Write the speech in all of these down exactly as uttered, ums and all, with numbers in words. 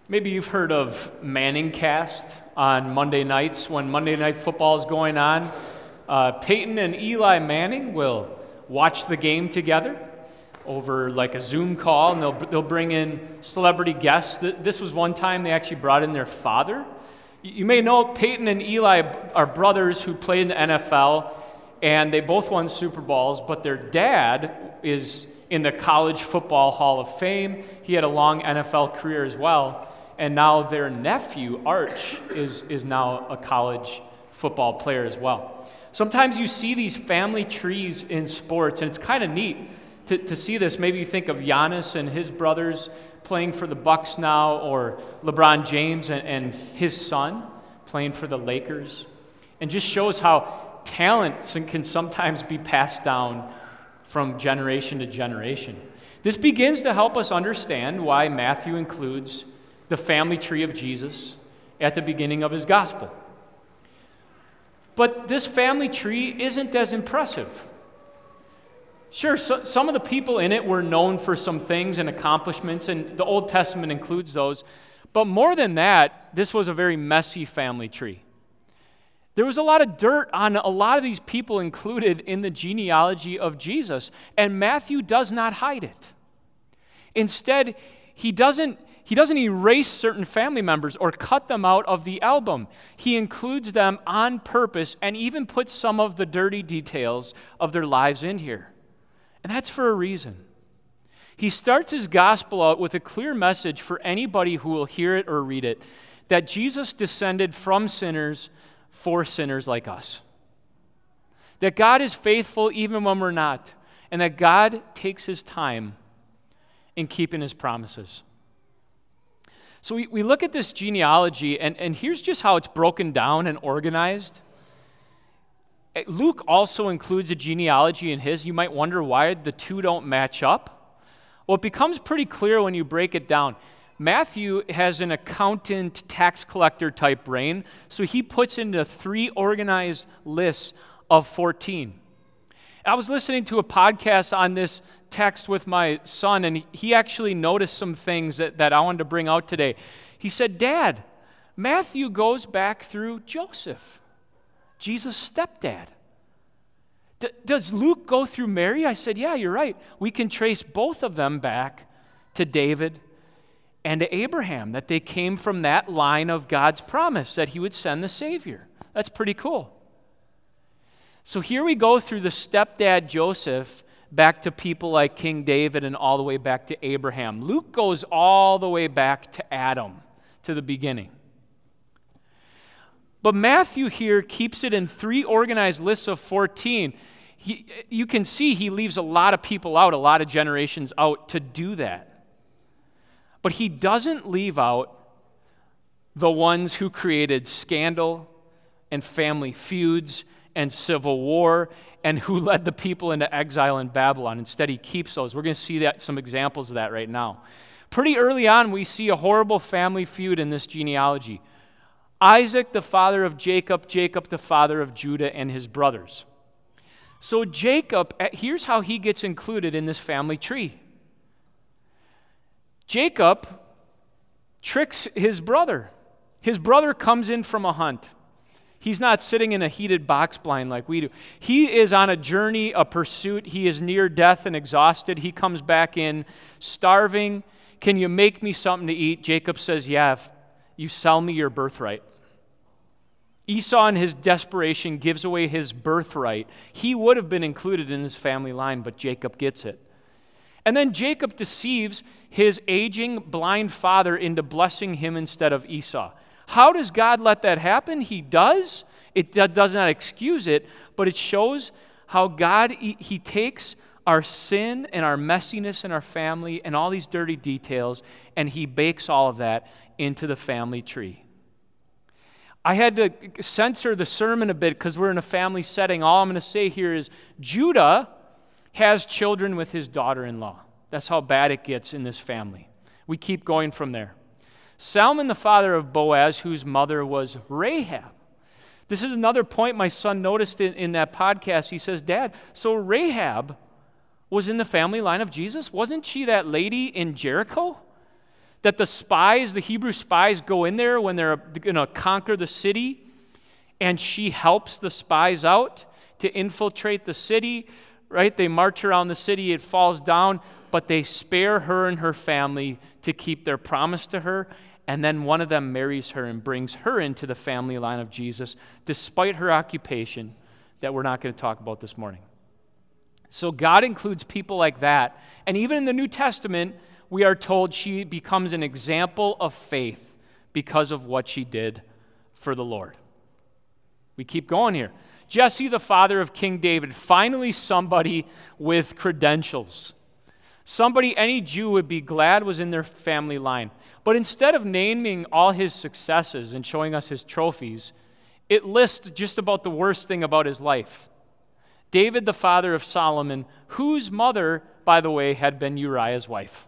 Maybe you've heard of Manningcast on Monday nights when Monday Night Football is going on. Uh, Peyton and Eli Manning will watch the game together over like a Zoom call, and they'll they'll bring in celebrity guests. This was one time they actually brought in their father. You may know Peyton and Eli are brothers who played in the N F L, and they both won Super Bowls, but their dad is in the College Football Hall of Fame. He had a long N F L career as well. And now their nephew, Arch, is, is now a college football player as well. Sometimes you see these family trees in sports, and it's kind of neat to, to see this. Maybe you think of Giannis and his brothers playing for the Bucks now, or LeBron James and, and his son playing for the Lakers. And just shows how talent can sometimes be passed down from generation to generation. This begins to help us understand why Matthew includes the family tree of Jesus at the beginning of his gospel. But this family tree isn't as impressive. Sure, so, some of the people in it were known for some things and accomplishments, and the Old Testament includes those. But more than that, this was a very messy family tree. There was a lot of dirt on a lot of these people included in the genealogy of Jesus, and Matthew does not hide it. Instead, he doesn't He doesn't erase certain family members or cut them out of the album. He includes them on purpose and even puts some of the dirty details of their lives in here. And that's for a reason. He starts his gospel out with a clear message for anybody who will hear it or read it, that Jesus descended from sinners for sinners like us. That God is faithful even when we're not, and that God takes his time in keeping his promises. So we, we look at this genealogy, and, and here's just how it's broken down and organized. Luke also includes a genealogy in his. You might wonder why the two don't match up. Well, it becomes pretty clear when you break it down. Matthew has an accountant, tax collector type brain, so he puts into three organized lists of fourteen. I was listening to a podcast on this text with my son, and he actually noticed some things that, that I wanted to bring out today. He said, "Dad, Matthew goes back through Joseph, Jesus' stepdad. D- does Luke go through Mary?" I said, "Yeah, you're right. We can trace both of them back to David and to Abraham, that they came from that line of God's promise that he would send the Savior." That's pretty cool. So here we go through the stepdad Joseph back to people like King David and all the way back to Abraham. Luke goes all the way back to Adam, to the beginning. But Matthew here keeps it in three organized lists of fourteen. He, you can see he leaves a lot of people out, a lot of generations out to do that. But he doesn't leave out the ones who created scandal and family feuds and civil war, and who led the people into exile in Babylon. Instead, he keeps those. We're going to see that some examples of that right now. Pretty early on, we see a horrible family feud in this genealogy. Isaac, the father of Jacob, Jacob, the father of Judah and his brothers. So Jacob, here's how he gets included in this family tree. Jacob tricks his brother. His brother comes in from a hunt. He's not sitting in a heated box blind like we do. He is on a journey, a pursuit. He is near death and exhausted. He comes back in starving. "Can you make me something to eat?" Jacob says, "Yeah, if you sell me your birthright." Esau, in his desperation, gives away his birthright. He would have been included in his family line, but Jacob gets it. And then Jacob deceives his aging, blind father into blessing him instead of Esau. How does God let that happen? He does. It does not excuse it, but it shows how God, he, he takes our sin and our messiness in our family and all these dirty details, and he bakes all of that into the family tree. I had to censor the sermon a bit because we're in a family setting. All I'm going to say here is Judah has children with his daughter-in-law. That's how bad it gets in this family. We keep going from there. Salmon, the father of Boaz, whose mother was Rahab. This is another point my son noticed in, in that podcast. He says, "Dad, so Rahab was in the family line of Jesus? Wasn't she that lady in Jericho that the spies, the Hebrew spies, go in there when they're going to conquer the city, and she helps the spies out to infiltrate the city, right? They march around the city, it falls down, but they spare her and her family to keep their promise to her, and then one of them marries her and brings her into the family line of Jesus, despite her occupation that we're not going to talk about this morning. So God includes people like that, and even in the New Testament, we are told she becomes an example of faith because of what she did for the Lord. We keep going here. Jesse, the father of King David, finally somebody with credentials. Somebody any Jew would be glad was in their family line. But instead of naming all his successes and showing us his trophies, it lists just about the worst thing about his life. David, the father of Solomon, whose mother, by the way, had been Uriah's wife.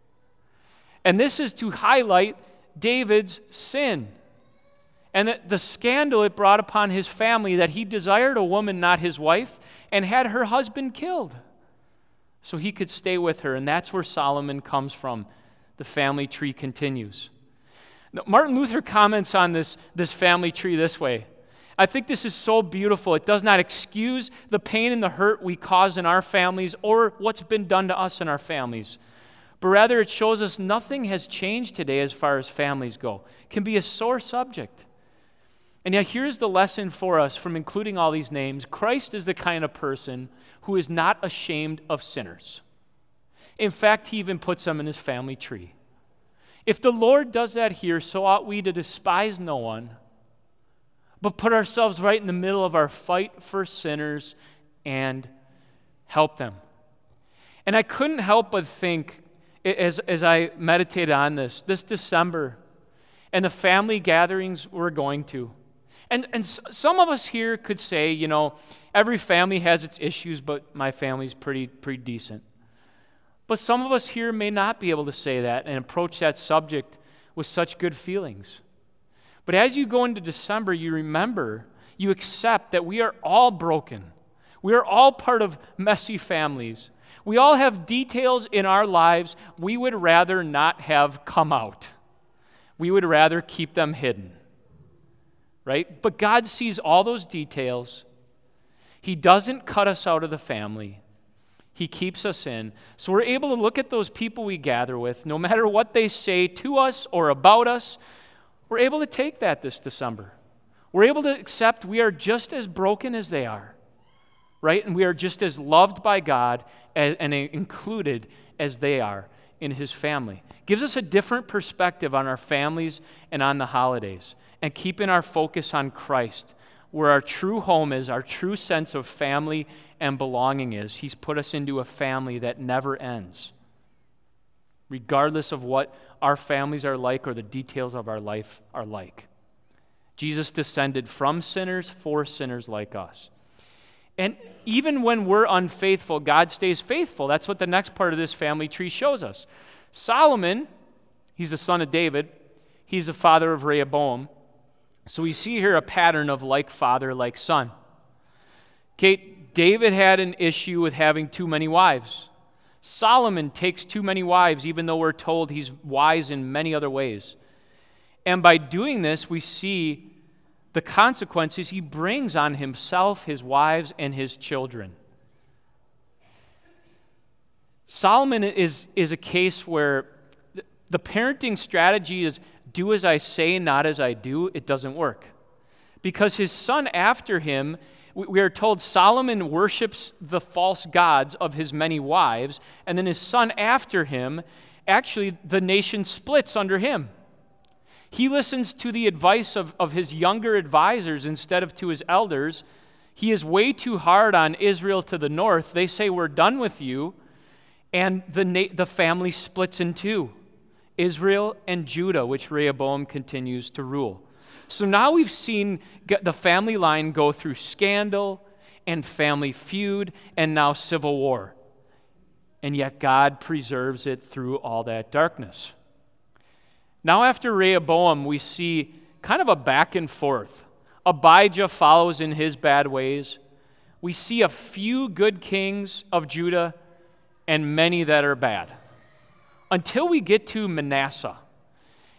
And this is to highlight David's sin and the, the scandal it brought upon his family, that he desired a woman not his wife and had her husband killed so he could stay with her. And that's where Solomon comes from. The family tree continues. Now, Martin Luther comments on this, this family tree this way. I think this is so beautiful. It does not excuse the pain and the hurt we cause in our families or what's been done to us in our families. But rather it shows us nothing has changed today as far as families go. It can be a sore subject. And yet here's the lesson for us from including all these names. Christ is the kind of person who is not ashamed of sinners. In fact, he even puts them in his family tree. If the Lord does that here, so ought we to despise no one, but put ourselves right in the middle of our fight for sinners and help them. And I couldn't help but think, as, as I meditated on this, this December, and the family gatherings we're going to. And, and some of us here could say, you know, every family has its issues, but my family's pretty, pretty decent. But some of us here may not be able to say that and approach that subject with such good feelings. But as you go into December, you remember, you accept that we are all broken. We are all part of messy families. We all have details in our lives we would rather not have come out. We would rather keep them hidden. Right? But God sees all those details. He doesn't cut us out of the family. He keeps us in. So we're able to look at those people we gather with, no matter what they say to us or about us, we're able to take that this December. We're able to accept we are just as broken as they are. Right? And we are just as loved by God and, and included as they are in his family. Gives us a different perspective on our families and on the holidays. And keeping our focus on Christ, where our true home is, our true sense of family and belonging is. He's put us into a family that never ends, regardless of what our families are like or the details of our life are like. Jesus descended from sinners for sinners like us. And even when we're unfaithful, God stays faithful. That's what the next part of this family tree shows us. Solomon, he's the son of David. He's the father of Rehoboam. So we see here a pattern of like father, like son. Okay, David had an issue with having too many wives. Solomon takes too many wives, even though we're told he's wise in many other ways. And by doing this, we see the consequences he brings on himself, his wives, and his children. Solomon is, is a case where the parenting strategy is do as I say, not as I do. It doesn't work. Because his son after him, we are told Solomon worships the false gods of his many wives, and then his son after him, actually the nation splits under him. He listens to the advice of, of his younger advisors instead of to his elders. He is way too hard on Israel to the north. They say, we're done with you. And the, na- the family splits in two, Israel and Judah, which Rehoboam continues to rule. So now we've seen the family line go through scandal and family feud and now civil war. And yet God preserves it through all that darkness. Now after Rehoboam, we see kind of a back and forth. Abijah follows in his bad ways. We see a few good kings of Judah and many that are bad. Until we get to Manasseh.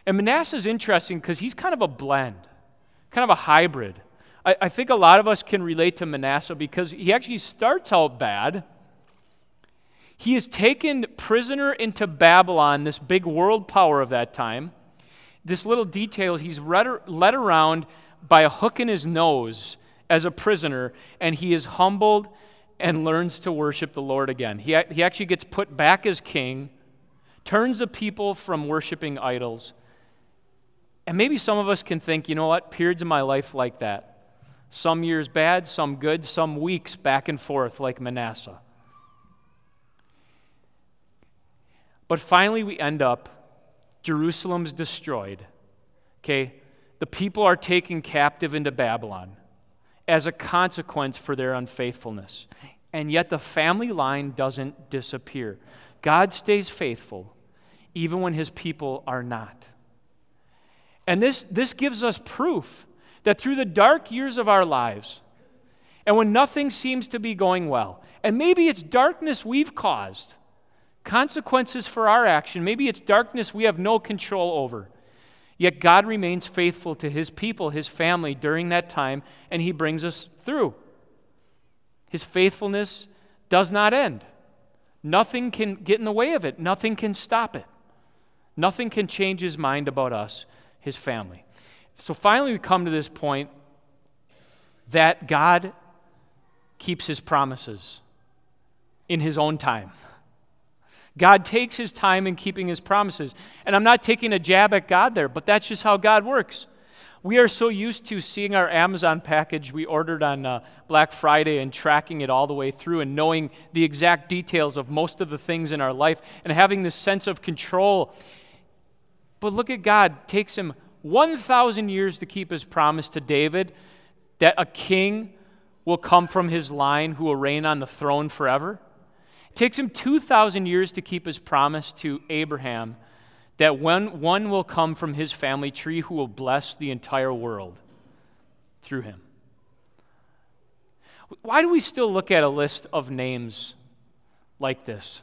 And Manasseh is interesting because he's kind of a blend, kind of a hybrid. I, I think a lot of us can relate to Manasseh because he actually starts out bad. He is taken prisoner into Babylon, this big world power of that time. This little detail, he's led around by a hook in his nose as a prisoner, and he is humbled and learns to worship the Lord again. He, he actually gets put back as king, turns the people from worshiping idols. And maybe some of us can think, you know what, periods of my life like that. Some years bad, some good, some weeks back and forth like Manasseh. But finally we end up, Jerusalem's destroyed. Okay, the people are taken captive into Babylon as a consequence for their unfaithfulness. And yet the family line doesn't disappear. God stays faithful even when his people are not. And this, this gives us proof that through the dark years of our lives, and when nothing seems to be going well, and maybe it's darkness we've caused, consequences for our action, maybe it's darkness we have no control over, yet God remains faithful to his people, his family during that time, and he brings us through. His faithfulness does not end. Nothing can get in the way of it. Nothing can stop it. Nothing can change his mind about us, his family. So finally we come to this point that God keeps his promises in his own time. God takes his time in keeping his promises. And I'm not taking a jab at God there, but that's just how God works. We are so used to seeing our Amazon package we ordered on uh, Black Friday and tracking it all the way through and knowing the exact details of most of the things in our life and having this sense of control. But look at God. It takes him one thousand years to keep his promise to David that a king will come from his line who will reign on the throne forever. It takes him two thousand years to keep his promise to Abraham that one, one will come from his family tree who will bless the entire world through him. Why do we still look at a list of names like this?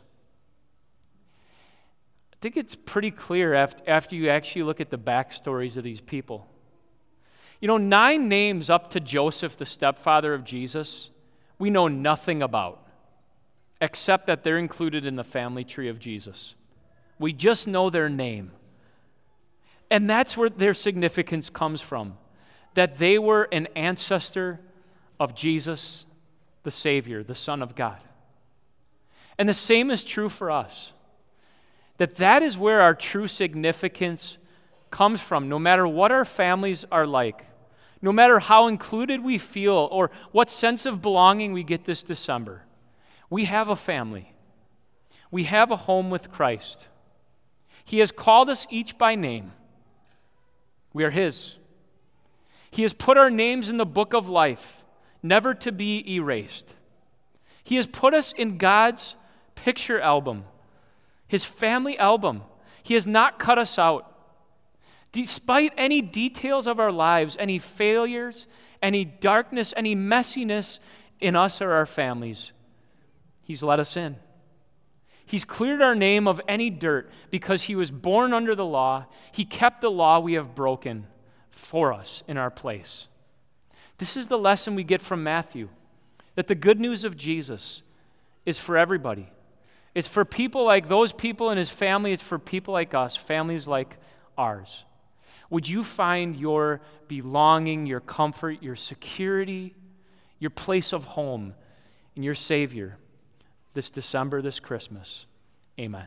I think it's pretty clear after, after you actually look at the backstories of these people. You know, nine names up to Joseph, the stepfather of Jesus, we know nothing about, except that they're included in the family tree of Jesus. We just know their name. And that's where their significance comes from, that they were an ancestor of Jesus, the Savior, the Son of God. And the same is true for us, that that is where our true significance comes from, no matter what our families are like, no matter how included we feel or what sense of belonging we get this December. We have a family. We have a home with Christ. He has called us each by name. We are his. He has put our names in the book of life, never to be erased. He has put us in God's picture album, his family album. He has not cut us out. Despite any details of our lives, any failures, any darkness, any messiness in us or our families, he's let us in. He's cleared our name of any dirt because he was born under the law. He kept the law we have broken for us in our place. This is the lesson we get from Matthew, that the good news of Jesus is for everybody. It's for people like those people in his family. It's for people like us, families like ours. Would you find your belonging, your comfort, your security, your place of home in your Savior this December, this Christmas? Amen.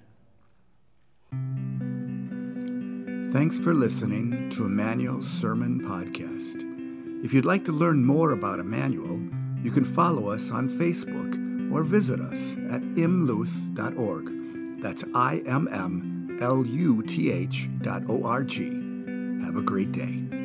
Thanks for listening to Emmanuel's Sermon Podcast. If you'd like to learn more about Emmanuel, you can follow us on Facebook or visit us at i m luth dot org. That's I M M L U T H dot O R G. Have a great day.